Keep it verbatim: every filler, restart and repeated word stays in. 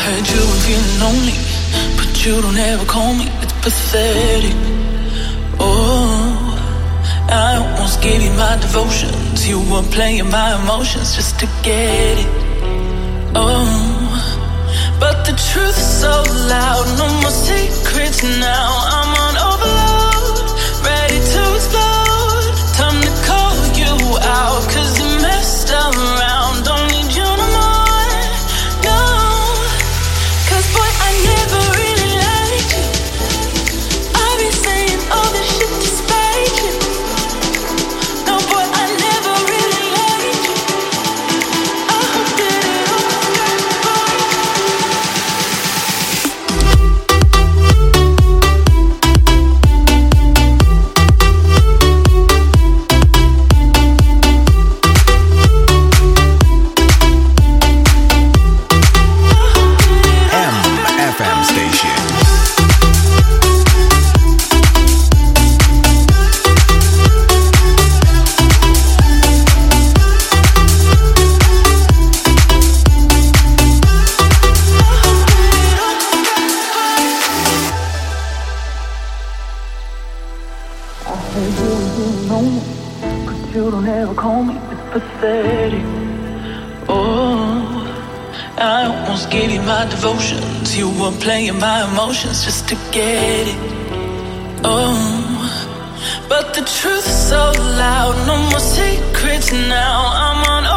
Heard you were feeling lonely, but you don't ever call me. It's pathetic. Oh, I almost gave you my devotions. You were playing my emotions just to get it. Oh, but the truth's so loud. No more secrets now. I'm on overload, ready to explode. Time to call you out, 'cause you messed around. Don't need you no more, no. 'Cause boy, I never really liked you. I'll be saying all this shit to spite you. No boy, I never really liked you. I hope that it all goes right. F M station. You don't ever call me, it's pathetic. Oh, I almost gave you my devotions. You were playing my emotions just to get it. Oh, but the truth's so loud. No more secrets now. I'm on